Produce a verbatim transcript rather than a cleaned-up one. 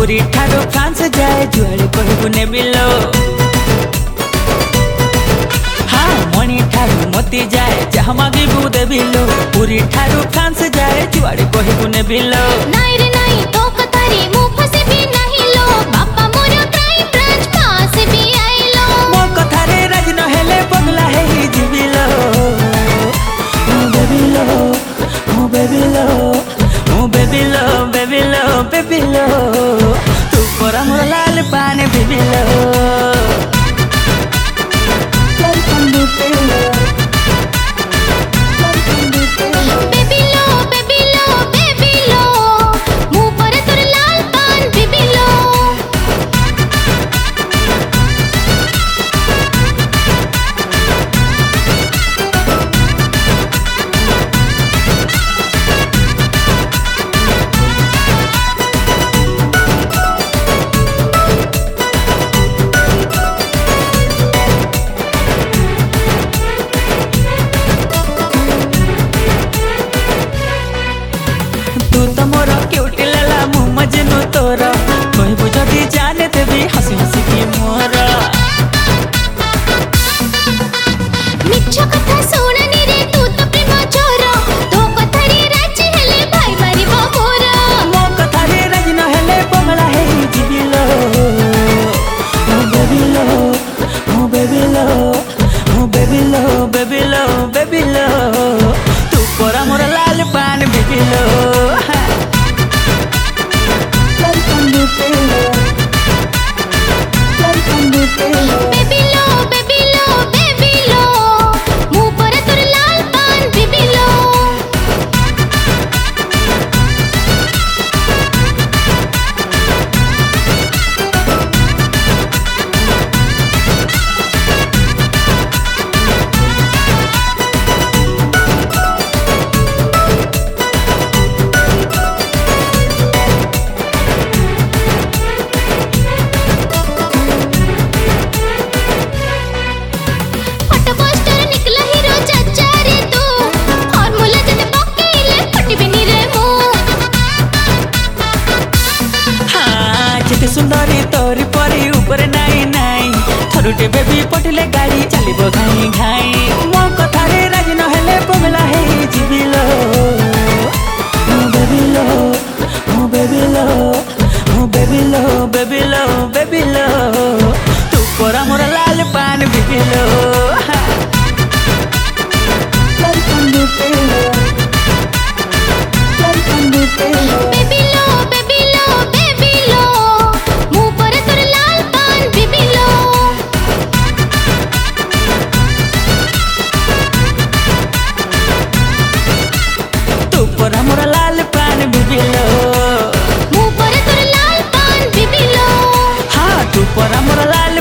Puri ठारो France जाए जुआड़े कहबू ने बिलो हाँ मणि ठारू मती जाए जहाँ मागिबू देबिलो पुरी ठारू फ्रांस जाए जुआड़े कहबू ने बिलो नाई रे नाई तो कथारी मु फसे भी नहीं लो बापा मोर क्राइम ब्रांच पास भी आइलो मो कथारे राज न हेले बगला हे जिबिलो मो बेबिलो मो बेबिलो मो बेबिलो बेबिलो बेबिलो तू परा मोर लाल पाने बेबिलो बेबिलो बेबिलो बेबिलो मु पर तोर लाल पान बेबिलो तू तो मोर क्यूटी लाला मु मजनू तोर कहबू जदि जाने देबी हसी हसी की मोर मिछ कथा सुननी रे तू तो प्रेम चोर तो कथा रे राजी हेले भाई मारी मोर मो कथा रे राज न हेले बंगला हे जिबिलो मो बेबिलो मो बेबिलो मो बेबिलो बेबिलो बेबिलो तू परा मोर लाल पान बेबिलो बेबिलो बेबिलो बेबिलो मु पर तोर लाल पान बेबिलो फट पोस्टर निकला हीरो चाचा रे तू फार्मूला जते पकेले फटबे नी रे मु हाँ जेते सुंदरी तोरी परी ऊपर नाई नाई थरुटे बेबी पटले गाड़ी चलिबो घाई घाई मो कथा रे राज न हेले बंगला हे जिबिलो मो बेबिलो मो बेबिलो मो बेबिलो बेबिलो बेबिलो तू परा मोर लाल पान बेबिलो बेबिलो बेबिलो बेबिलो मु पर तोर लाल पान बेबिलो तू परा मोर लाल पान बेबिलो मु पर तोर लाल पान बेबिलो हाँ तू परा मोर लाल